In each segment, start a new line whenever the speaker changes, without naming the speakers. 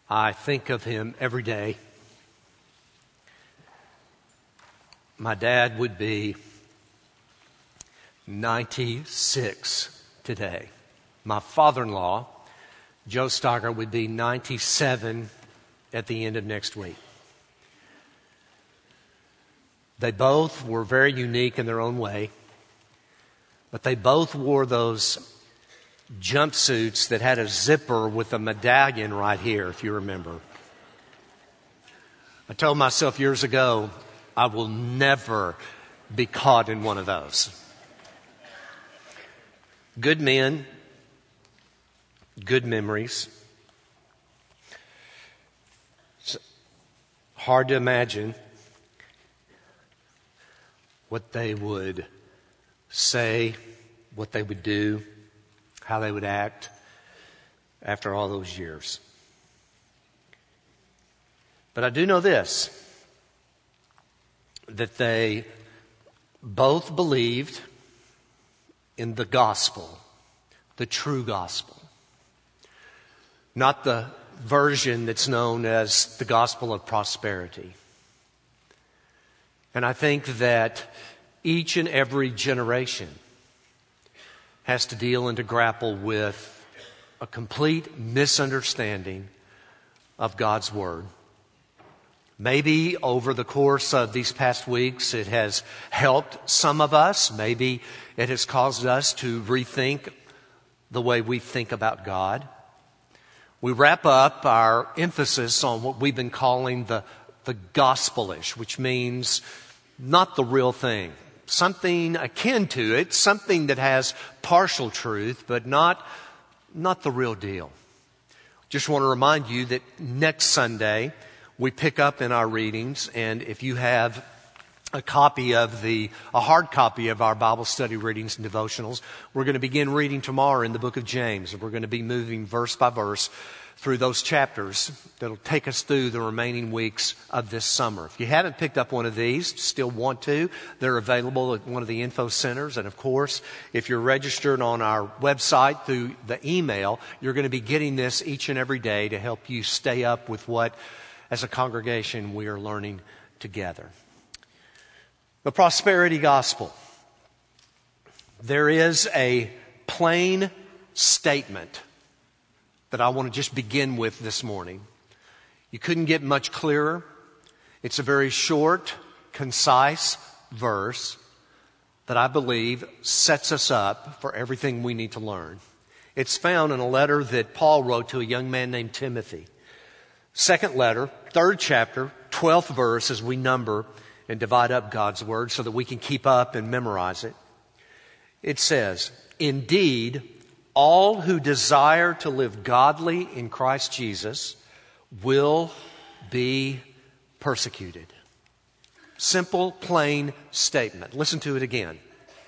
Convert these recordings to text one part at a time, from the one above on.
I think of him every day. My dad would be 96 today. My father-in-law, Joe Stocker, would be 97 at the end of next week. They both were very unique in their own way, but they both wore those jumpsuits that had a zipper with a medallion right here, if you remember. I told myself years ago, I will never be caught in one of those. Good men, good memories. It's hard to imagine what they would say, what they would do, how they would act after all those years. But I do know this, that they both believed in the gospel, the true gospel. Not the version that's known as the gospel of prosperity. And I think that each and every generation has to deal and to grapple with a complete misunderstanding of God's Word. Maybe over the course of these past weeks it has helped some of us. Maybe it has caused us to rethink the way we think about God. We wrap up our emphasis on what we've been calling the gospelish, which means not the real thing. Something akin to it, something that has partial truth, but not the real deal. Just want to remind you that next Sunday we pick up in our readings, and if you have a hard copy of our Bible study readings and devotionals, we're going to begin reading tomorrow in the book of James, and we're going to be moving verse by verse through those chapters that'll take us through the remaining weeks of this summer. If you haven't picked up one of these, still want to, they're available at one of the info centers. And of course, if you're registered on our website through the email, you're going to be getting this each and every day to help you stay up with what, as a congregation, we are learning together. The prosperity gospel. There is a plain statement that I want to just begin with this morning. You couldn't get much clearer. It's a very short, concise verse that I believe sets us up for everything we need to learn. It's found in a letter that Paul wrote to a young man named Timothy. Second letter, 3rd chapter, 12th verse, as we number and divide up God's Word so that we can keep up and memorize it. It says, "Indeed, all who desire to live godly in Christ Jesus will be persecuted." Simple, plain statement. Listen to it again.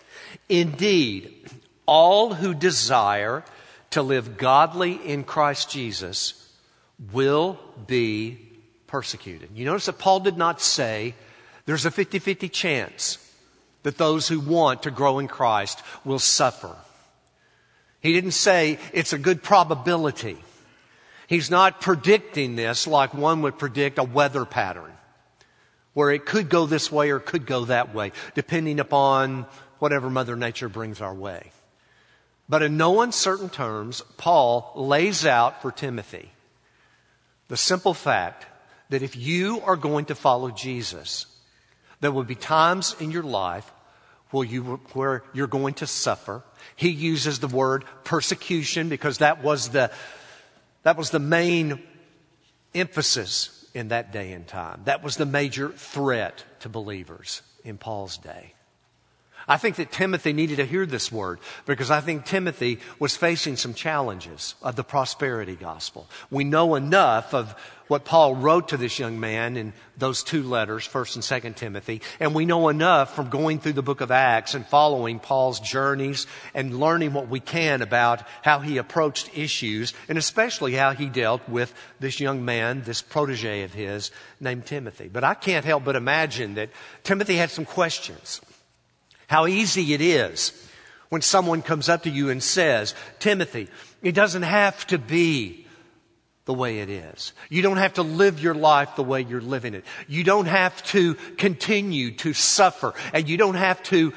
Indeed, all who desire to live godly in Christ Jesus will be persecuted. You notice that Paul did not say there's a 50-50 chance that those who want to grow in Christ will suffer. He didn't say it's a good probability. He's not predicting this like one would predict a weather pattern, where it could go this way or could go that way, depending upon whatever Mother Nature brings our way. But in no uncertain terms, Paul lays out for Timothy the simple fact that if you are going to follow Jesus, there will be times in your life where you're going to suffer. He uses the word persecution because that was the main emphasis in that day and time. That was the major threat to believers in Paul's day. I think that Timothy needed to hear this word because I think Timothy was facing some challenges of the prosperity gospel. We know enough of what Paul wrote to this young man in those 2 letters, 1st and 2nd Timothy, and we know enough from going through the book of Acts and following Paul's journeys and learning what we can about how he approached issues and especially how he dealt with this young man, this protege of his named Timothy. But I can't help but imagine that Timothy had some questions. How easy it is when someone comes up to you and says, Timothy, it doesn't have to be the way it is. You don't have to live your life the way you're living it. You don't have to continue to suffer, and you don't have to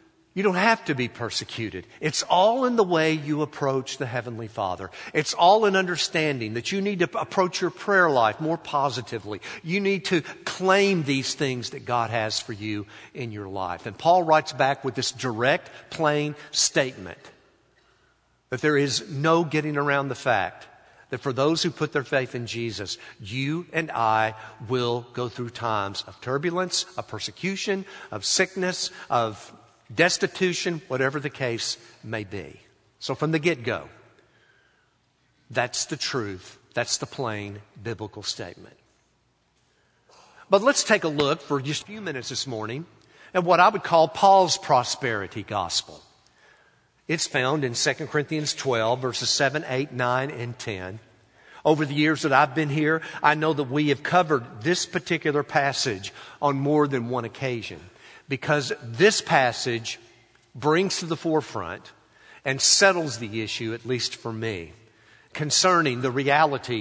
be persecuted. It's all in the way you approach the Heavenly Father. It's all in understanding that you need to approach your prayer life more positively. You need to claim these things that God has for you in your life. And Paul writes back with this direct, plain statement that there is no getting around the fact that for those who put their faith in Jesus, you and I will go through times of turbulence, of persecution, of sickness, of destitution, whatever the case may be. So from the get-go, that's the truth. That's the plain biblical statement. But let's take a look for just a few minutes this morning at what I would call Paul's prosperity gospel. It's found in 2 Corinthians 12, verses 7, 8, 9, and 10. Over the years that I've been here, I know that we have covered this particular passage on more than one occasion, because this passage brings to the forefront and settles the issue, at least for me, concerning the reality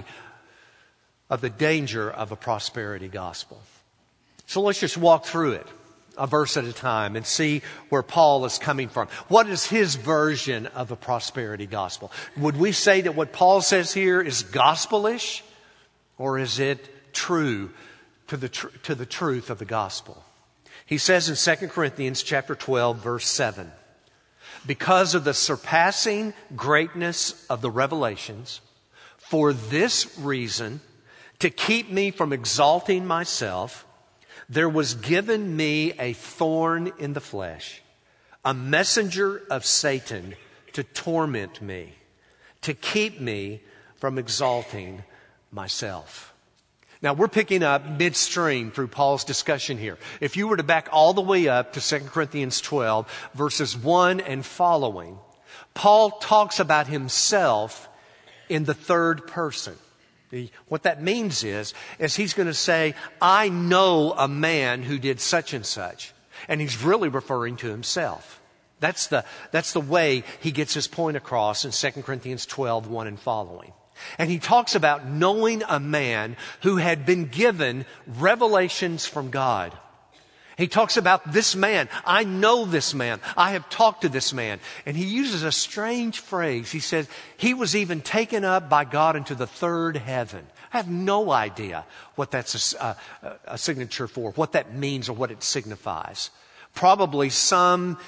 of the danger of a prosperity gospel. So let's just walk through it, a verse at a time, and see where Paul is coming from. What is his version of a prosperity gospel? Would we say that what Paul says here is gospelish, or is it true to the truth of the gospel? He says in 2 Corinthians chapter 12, verse 7, because of the surpassing greatness of the revelations, for this reason, to keep me from exalting myself, there was given me a thorn in the flesh, a messenger of Satan to torment me, to keep me from exalting myself. Now, we're picking up midstream through Paul's discussion here. If you were to back all the way up to 2 Corinthians 12, verses 1 and following, Paul talks about himself in the third person. What that means is he's going to say, I know a man who did such and such. And he's really referring to himself. That's the way he gets his point across in 2 Corinthians 12, 1 and following. And he talks about knowing a man who had been given revelations from God. He talks about this man. I know this man. I have talked to this man. And he uses a strange phrase. He says, he was even taken up by God into the third heaven. I have no idea what that's a signature for, what that means or what it signifies. Probably some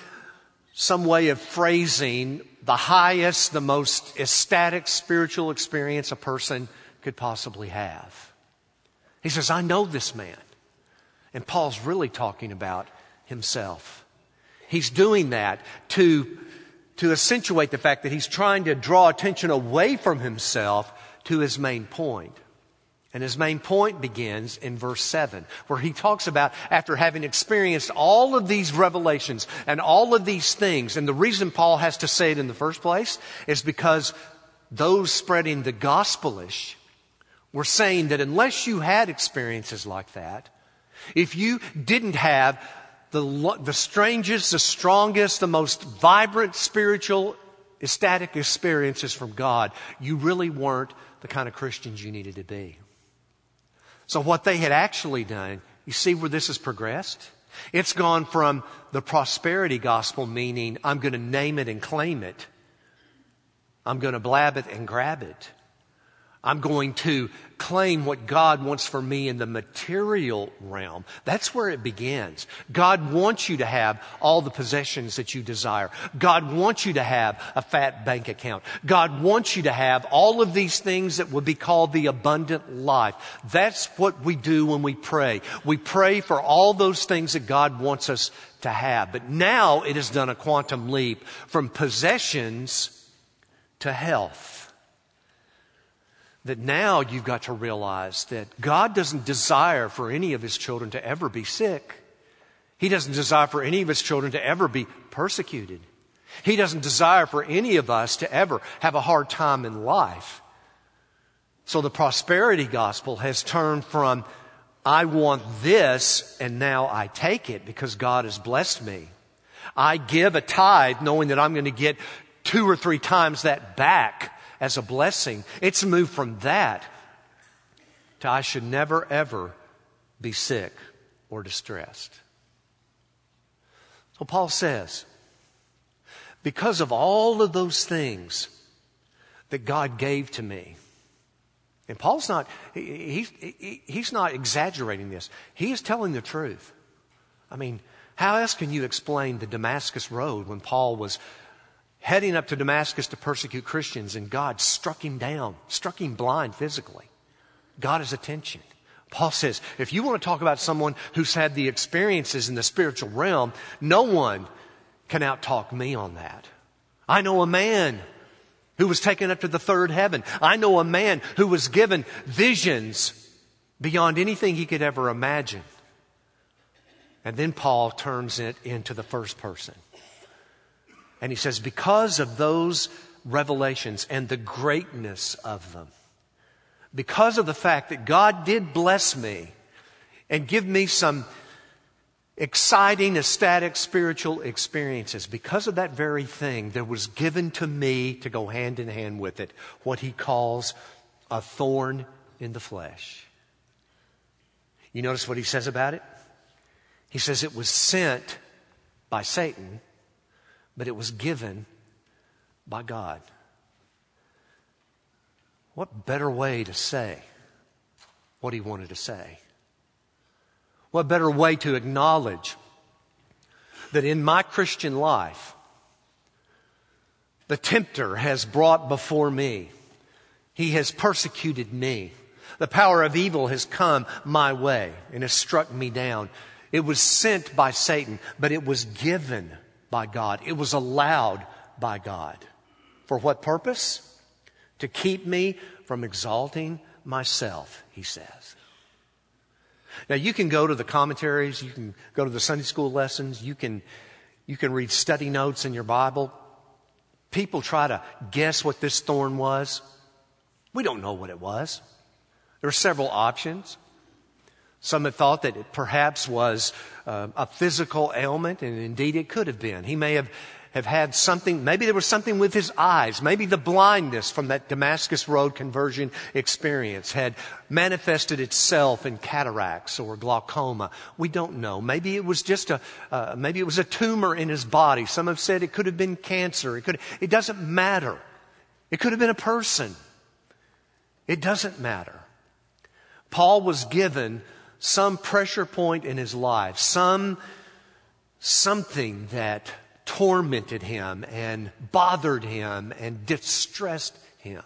way of phrasing the highest, the most ecstatic spiritual experience a person could possibly have. He says, I know this man. And Paul's really talking about himself. He's doing that to accentuate the fact that he's trying to draw attention away from himself to his main point. And his main point begins in verse 7, where he talks about after having experienced all of these revelations and all of these things. And the reason Paul has to say it in the first place is because those spreading the gospelish were saying that unless you had experiences like that, if you didn't have the strangest, the strongest, the most vibrant spiritual, ecstatic experiences from God, you really weren't the kind of Christians you needed to be. So what they had actually done, you see where this has progressed? It's gone from the prosperity gospel, meaning I'm going to name it and claim it. I'm going to blab it and grab it. I'm going to claim what God wants for me in the material realm. That's where it begins. God wants you to have all the possessions that you desire. God wants you to have a fat bank account. God wants you to have all of these things that would be called the abundant life. That's what we do when we pray. We pray for all those things that God wants us to have. But now it has done a quantum leap from possessions to health. That now you've got to realize that God doesn't desire for any of His children to ever be sick. He doesn't desire for any of His children to ever be persecuted. He doesn't desire for any of us to ever have a hard time in life. So the prosperity gospel has turned from, I want this and now I take it because God has blessed me. I give a tithe knowing that I'm going to get 2 or 3 times that back as a blessing. It's moved from that to I should never, ever be sick or distressed. So Paul says, because of all of those things that God gave to me, and Paul's not, he's not exaggerating this. He is telling the truth. I mean, how else can you explain the Damascus Road when Paul was heading up to Damascus to persecute Christians and God struck him down, struck him blind physically? Got his attention. Paul says, if you want to talk about someone who's had the experiences in the spiritual realm, no one can out-talk me on that. I know a man who was taken up to the third heaven. I know a man who was given visions beyond anything he could ever imagine. And then Paul turns it into the first person. And he says, because of those revelations and the greatness of them, because of the fact that God did bless me and give me some exciting, ecstatic, spiritual experiences, because of that very thing, there was given to me to go hand in hand with it what he calls a thorn in the flesh. You notice what he says about it? He says it was sent by Satan, but it was given by God. What better way to say what he wanted to say? What better way to acknowledge that in my Christian life, the tempter has brought before me. He has persecuted me. The power of evil has come my way and has struck me down. It was sent by Satan, but it was given by God. It was allowed by God. For what purpose? To keep me from exalting myself, he says. Now you can go to the commentaries, you can go to the Sunday school lessons, you can read study notes in your Bible. People try to guess what this thorn was. We don't know what it was. There are several options. Some have thought that it perhaps was a physical ailment, and indeed it could have been. He may have had something, maybe there was something with his eyes. Maybe the blindness from that Damascus Road conversion experience had manifested itself in cataracts or glaucoma. We don't know. Maybe it was just maybe it was a tumor in his body. Some have said it could have been cancer. It doesn't matter. It could have been a person. It doesn't matter. Paul was given some pressure point in his life, something that tormented him and bothered him and distressed him.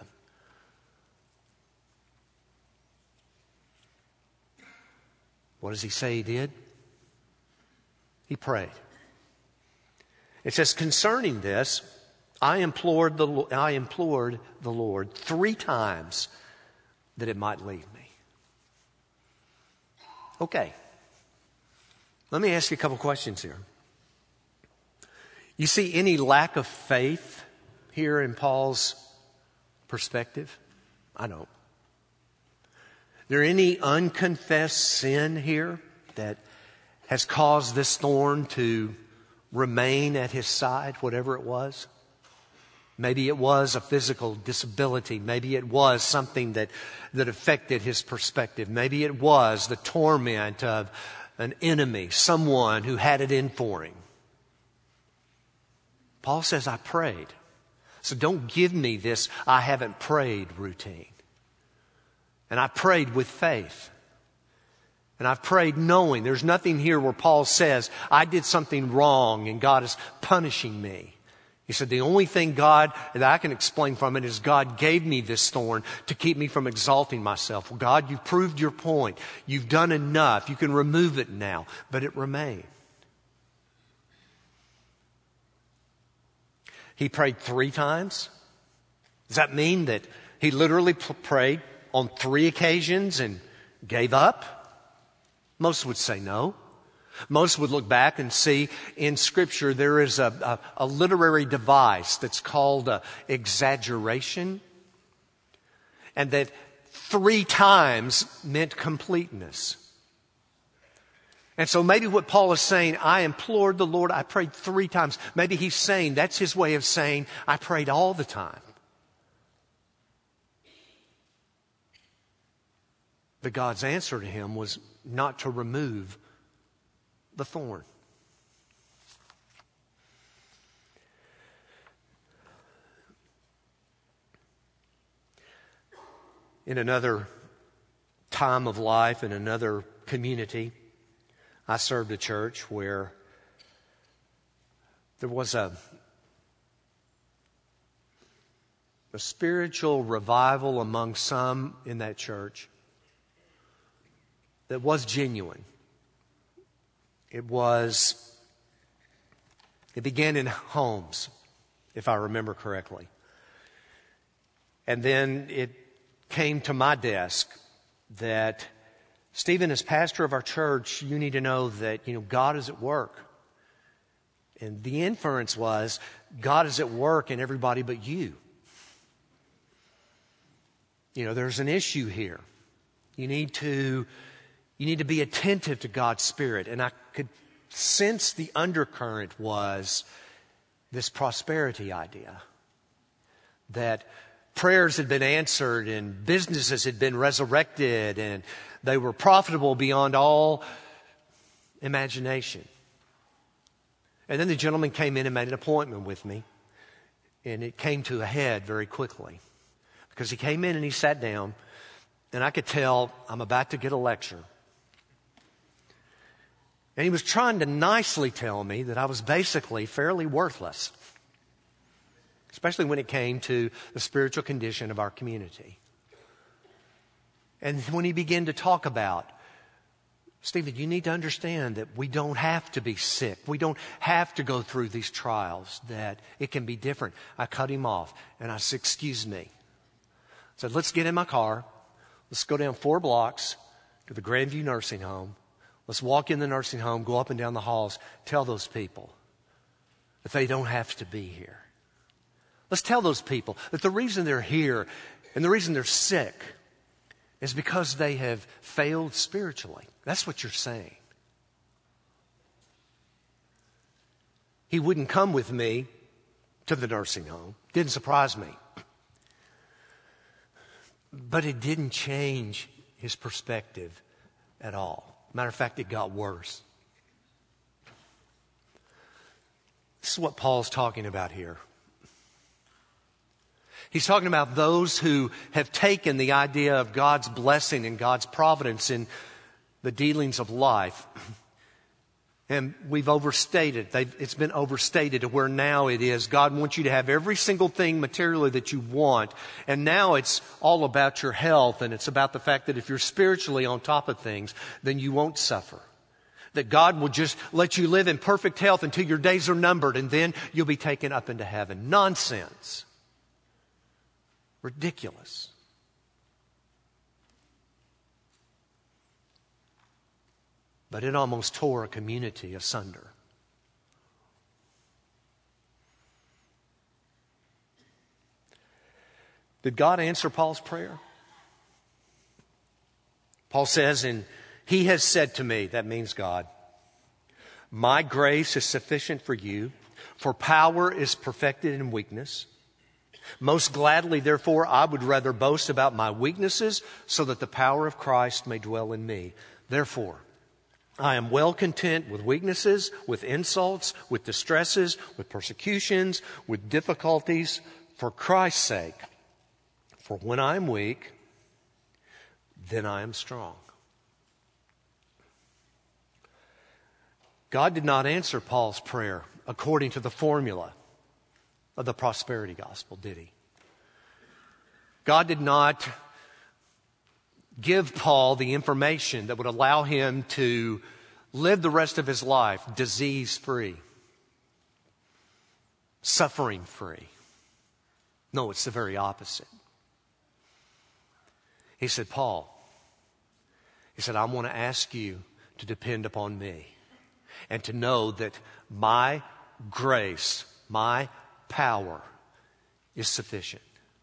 What does he say he did? He prayed. It says, concerning this, I implored the Lord 3 times that it might leave me. Okay. Let me ask you a couple questions here. You see any lack of faith here in Paul's perspective? I don't. There any unconfessed sin here that has caused this thorn to remain at his side, whatever it was? Maybe it was a physical disability. Maybe it was something that affected his perspective. Maybe it was the torment of an enemy, someone who had it in for him. Paul says, I prayed. So don't give me this I haven't prayed routine. And I prayed with faith. And I've prayed knowing there's nothing here where Paul says, I did something wrong and God is punishing me. He said, the only thing God that I can explain from it is God gave me this thorn to keep me from exalting myself. Well, God, you've proved your point. You've done enough. You can remove it now. But it remained. He prayed 3 times. Does that mean that he literally prayed on 3 occasions and gave up? Most would say no. Most would look back and see in Scripture there is a literary device that's called exaggeration. And that 3 times meant completeness. And so maybe what Paul is saying, I implored the Lord, I prayed 3 times. Maybe he's saying, that's his way of saying, I prayed all the time. But God's answer to him was not to remove the thorn. In another time of life, in another community, I served a church where there was a spiritual revival among some in that church that was genuine. It began in homes, if I remember correctly. And then it came to my desk that, Stephen, as pastor of our church, you need to know that, God is at work. And the inference was, God is at work in everybody but you. There's an issue here. You need to be attentive to God's Spirit. And I could sense the undercurrent was this prosperity idea. That prayers had been answered and businesses had been resurrected and they were profitable beyond all imagination. And then the gentleman came in and made an appointment with me. And it came to a head very quickly. Because he came in and he sat down and I could tell I'm about to get a lecture. And he was trying to nicely tell me that I was basically fairly worthless. Especially when it came to the spiritual condition of our community. And when he began to talk about, Stephen, you need to understand that we don't have to be sick. We don't have to go through these trials, that it can be different. I cut him off and I said, excuse me. I said, let's get in my car. Let's go down 4 blocks to the Grandview Nursing Home. Let's walk in the nursing home, go up and down the halls, tell those people that they don't have to be here. Let's tell those people that the reason they're here and the reason they're sick is because they have failed spiritually. That's what you're saying. He wouldn't come with me to the nursing home. Didn't surprise me. But it didn't change his perspective at all. Matter of fact, it got worse. This is what Paul's talking about here. He's talking about those who have taken the idea of God's blessing and God's providence in the dealings of life. And we've overstated. It's been overstated to where now it is God wants you to have every single thing materially that you want. And now it's all about your health. And it's about the fact that if you're spiritually on top of things, then you won't suffer. That God will just let you live in perfect health until your days are numbered. And then you'll be taken up into heaven. Nonsense. Ridiculous. But it almost tore a community asunder. Did God answer Paul's prayer? Paul says, and he has said to me, that means God, my grace is sufficient for you, for power is perfected in weakness. Most gladly, therefore, I would rather boast about my weaknesses so that the power of Christ may dwell in me. Therefore, I am well content with weaknesses, with insults, with distresses, with persecutions, with difficulties, for Christ's sake. For when I am weak, then I am strong. God did not answer Paul's prayer according to the formula of the prosperity gospel, did he? God did not give Paul the information that would allow him to live the rest of his life disease-free, suffering-free. No, it's the very opposite. He said, Paul, I want to ask you to depend upon me and to know that my grace, my power is sufficient.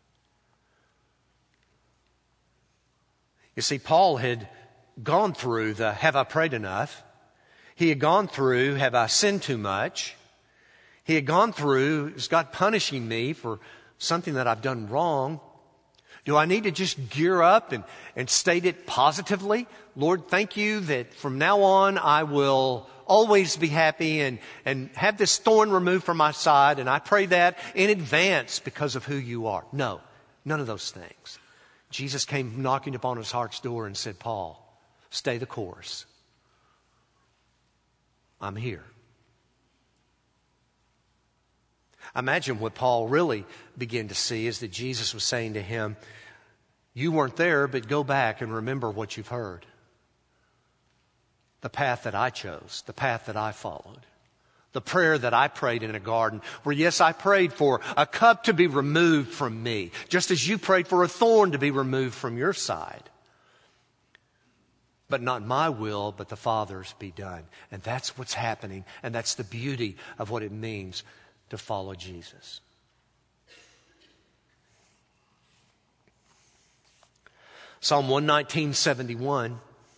You see, Paul had gone through the have I prayed enough? He had gone through have I sinned too much? He had gone through is God punishing me for something that I've done wrong? Do I need to just gear up and state it positively? Lord, thank you that from now on I will always be happy and have this thorn removed from my side. And I pray that in advance because of who you are. No, none of those things. Jesus came knocking upon his heart's door and said, Paul, stay the course. I'm here. I imagine what Paul really began to see is that Jesus was saying to him, you weren't there, but go back and remember what you've heard. The path that I chose, the path that I followed, the prayer that I prayed in a garden where, yes, I prayed for a cup to be removed from me, just as you prayed for a thorn to be removed from your side. But not my will, but the Father's be done. And that's what's happening, and that's the beauty of what it means to follow Jesus. Psalm 119:71,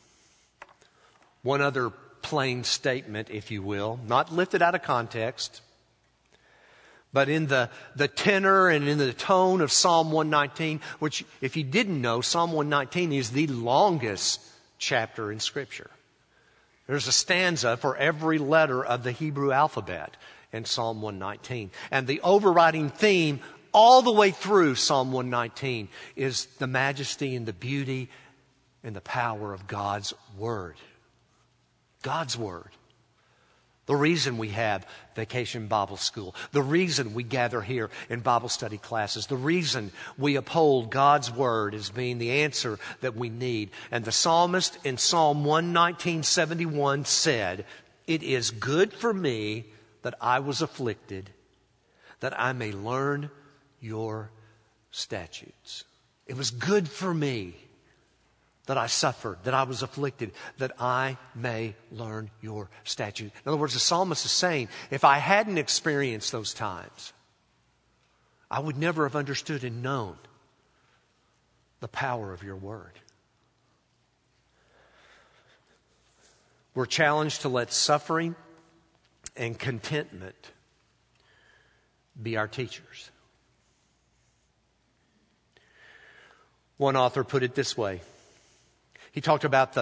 one other plain statement, if you will, not lifted out of context, but in the tenor and in the tone of Psalm 119, which, if you didn't know, Psalm 119 is the longest chapter in Scripture. There's a stanza for every letter of the Hebrew alphabet in Psalm 119. And the overriding theme all the way through Psalm 119 is the majesty and the beauty and the power of God's Word. God's Word. The reason we have Vacation Bible School, the reason we gather here in Bible study classes, the reason we uphold God's Word as being the answer that we need. And the psalmist in Psalm 119:71 said, it is good for me that I was afflicted, that I may learn your statutes. It was good for me that I suffered, that I was afflicted, that I may learn your statutes. In other words, the psalmist is saying, if I hadn't experienced those times, I would never have understood and known the power of your word. We're challenged to let suffering and contentment be our teachers. One author put it this way. He talked about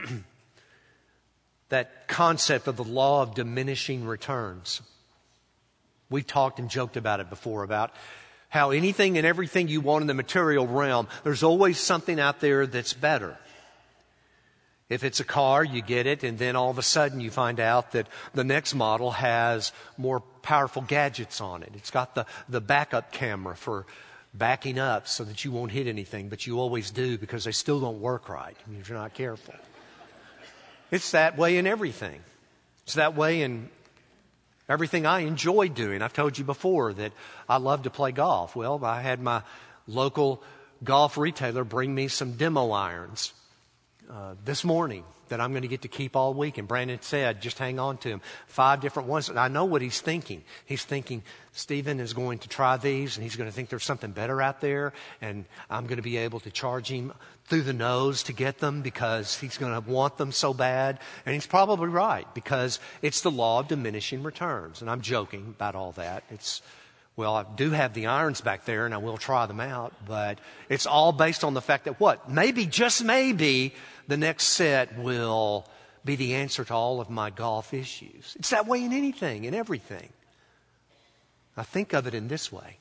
that concept of the law of diminishing returns. We've talked and joked about it before, about how anything and everything you want in the material realm, there's always something out there that's better. If it's a car, you get it, and then all of a sudden you find out that the next model has more powerful gadgets on it. It's got the backup camera for backing up so that you won't hit anything, but you always do because they still don't work right if you're not careful. It's that way in everything. It's that way in everything I enjoy doing. I've told you before that I love to play golf. Well, I had my local golf retailer bring me some demo irons this morning that I'm going to get to keep all week. And Brandon said, just hang on to them. 5 different ones. And I know what he's thinking. He's thinking, Stephen is going to try these and he's going to think there's something better out there. And I'm going to be able to charge him through the nose to get them because he's going to want them so bad. And he's probably right, because it's the law of diminishing returns. And I'm joking about all that. Well, I do have the irons back there and I will try them out, but it's all based on the fact that what? Maybe, just maybe, the next set will be the answer to all of my golf issues. It's that way in anything, in everything. I think of it in this way.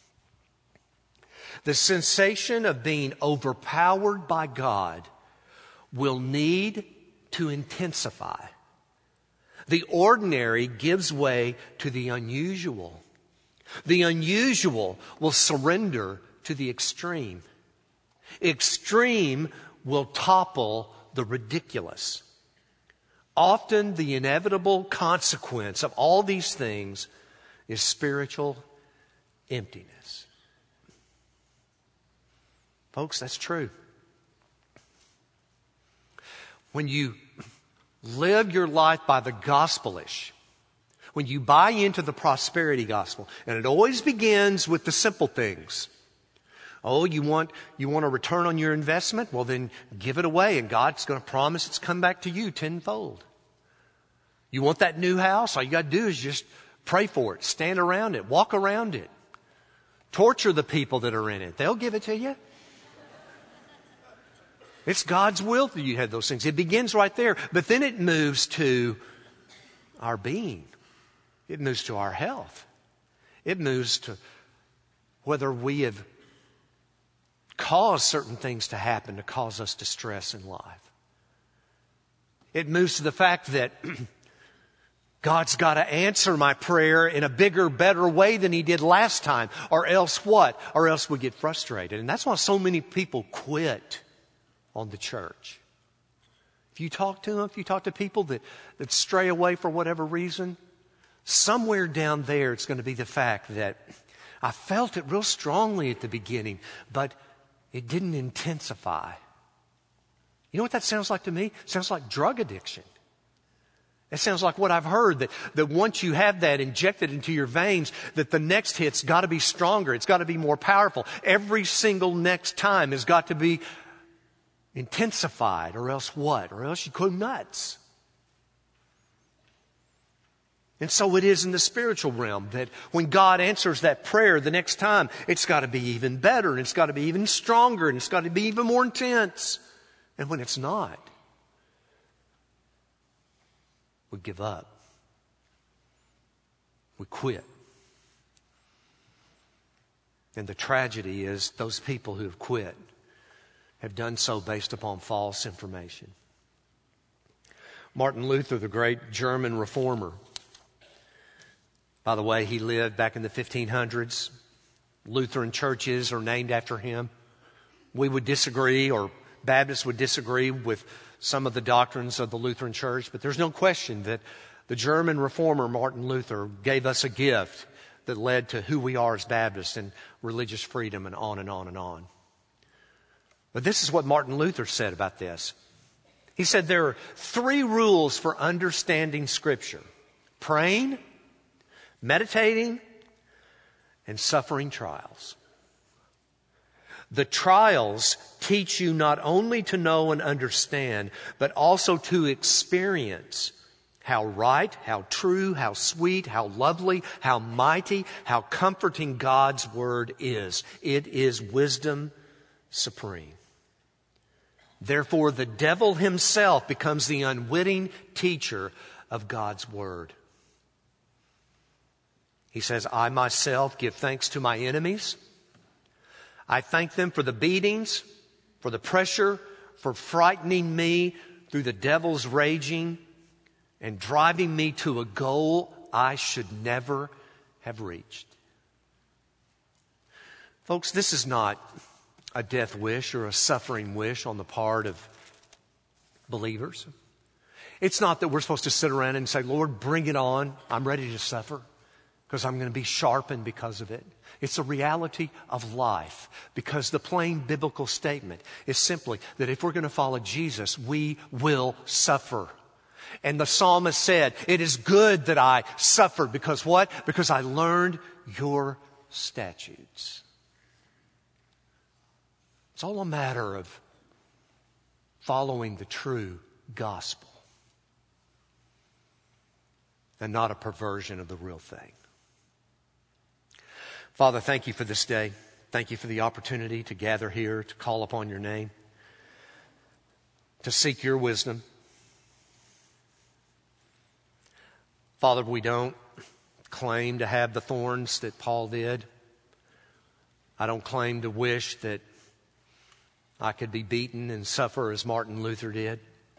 The sensation of being overpowered by God will need to intensify. The ordinary gives way to the unusual. The unusual will surrender to the extreme. Extreme will topple the ridiculous. Often the inevitable consequence of all these things is spiritual emptiness. Folks, that's true. When you live your life by the gospelish, when you buy into the prosperity gospel, and it always begins with the simple things. Oh, you want a return on your investment? Well, then give it away, and God's going to promise it's come back to you tenfold. You want that new house? All you got to do is just pray for it, stand around it, walk around it, torture the people that are in it. They'll give it to you. It's God's will that you have those things. It begins right there. But then it moves to our being. It moves to our health. It moves to whether we have caused certain things to happen to cause us distress in life. It moves to the fact that God's got to answer my prayer in a bigger, better way than He did last time. Or else what? Or else we get frustrated. And that's why so many people quit on the church. If you talk to them, if you talk to people that stray away for whatever reason, somewhere down there it's going to be the fact that I felt it real strongly at the beginning, but it didn't intensify. You know what that sounds like to me? It sounds like drug addiction. It sounds like what I've heard, that once you have that injected into your veins, that the next hit's got to be stronger. It's got to be more powerful. Every single next time has got to be intensified, or else what? Or else you go nuts. And so it is in the spiritual realm that when God answers that prayer the next time, it's got to be even better, and it's got to be even stronger, and it's got to be even more intense. And when it's not, we give up. We quit. And the tragedy is those people who have quit have done so based upon false information. Martin Luther, the great German reformer, by the way, he lived back in the 1500s. Lutheran churches are named after him. We would disagree, or Baptists would disagree with some of the doctrines of the Lutheran Church, but there's no question that the German reformer Martin Luther gave us a gift that led to who we are as Baptists and religious freedom and on and on and on. But this is what Martin Luther said about this. He said there are 3 rules for understanding Scripture: praying, meditating, and suffering trials. The trials teach you not only to know and understand, but also to experience how right, how true, how sweet, how lovely, how mighty, how comforting God's Word is. It is wisdom supreme. Therefore, the devil himself becomes the unwitting teacher of God's Word. He says, I myself give thanks to my enemies. I thank them for the beatings, for the pressure, for frightening me through the devil's raging and driving me to a goal I should never have reached. Folks, this is not a death wish or a suffering wish on the part of believers. It's not that we're supposed to sit around and say, Lord, bring it on. I'm ready to suffer because I'm going to be sharpened because of it. It's a reality of life, because the plain biblical statement is simply that if we're going to follow Jesus, we will suffer. And the psalmist said, it is good that I suffered because what? Because I learned your statutes. It's all a matter of following the true gospel and not a perversion of the real thing. Father, thank you for this day. Thank you for the opportunity to gather here, to call upon your name, to seek your wisdom. Father, we don't claim to have the thorns that Paul did. I don't claim to wish that I could be beaten and suffer as Martin Luther did.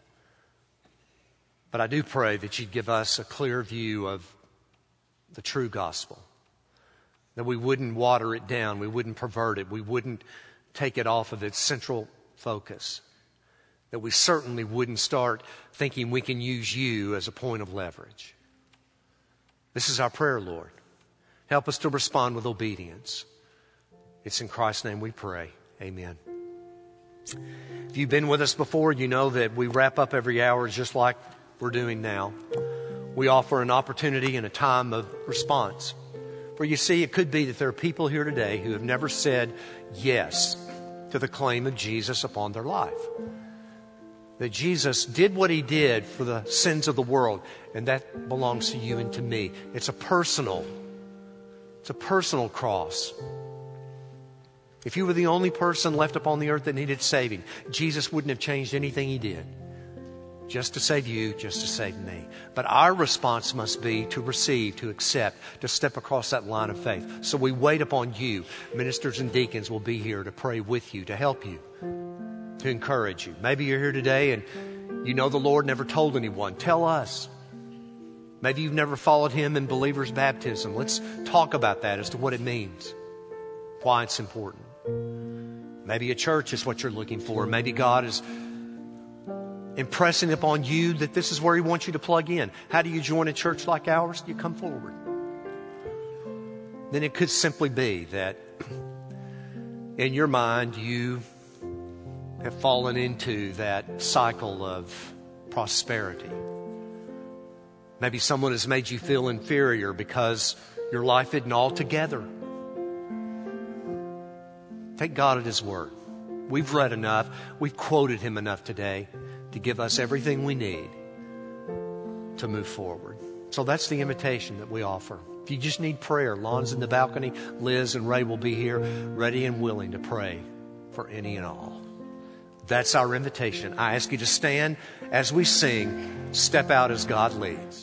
But I do pray that you'd give us a clear view of the true gospel. That we wouldn't water it down, we wouldn't pervert it, we wouldn't take it off of its central focus. That we certainly wouldn't start thinking we can use you as a point of leverage. This is our prayer, Lord. Help us to respond with obedience. It's in Christ's name we pray. Amen. If you've been with us before, you know that we wrap up every hour just like we're doing now. We offer an opportunity and a time of response. For you see, it could be that there are people here today who have never said yes to the claim of Jesus upon their life. That Jesus did what he did for the sins of the world, and that belongs to you and to me. It's a personal cross. If you were the only person left upon the earth that needed saving, Jesus wouldn't have changed anything he did. Just to save you, just to save me. But our response must be to receive, to accept, to step across that line of faith. So we wait upon you. Ministers and deacons will be here to pray with you, to help you, to encourage you. Maybe you're here today and you know the Lord never told anyone. Tell us. Maybe you've never followed Him in believer's baptism. Let's talk about that as to what it means, why it's important. Maybe a church is what you're looking for. Maybe God is impressing upon you that this is where He wants you to plug in. How do you join a church like ours? You come forward. Then it could simply be that in your mind you have fallen into that cycle of prosperity. Maybe someone has made you feel inferior because your life isn't all together. Take God at His word. We've read enough. We've quoted Him enough today to give us everything we need to move forward. So that's the invitation that we offer. If you just need prayer, Lon's in the balcony. Liz and Ray will be here ready and willing to pray for any and all. That's our invitation. I ask you to stand as we sing, Step Out as God Leads.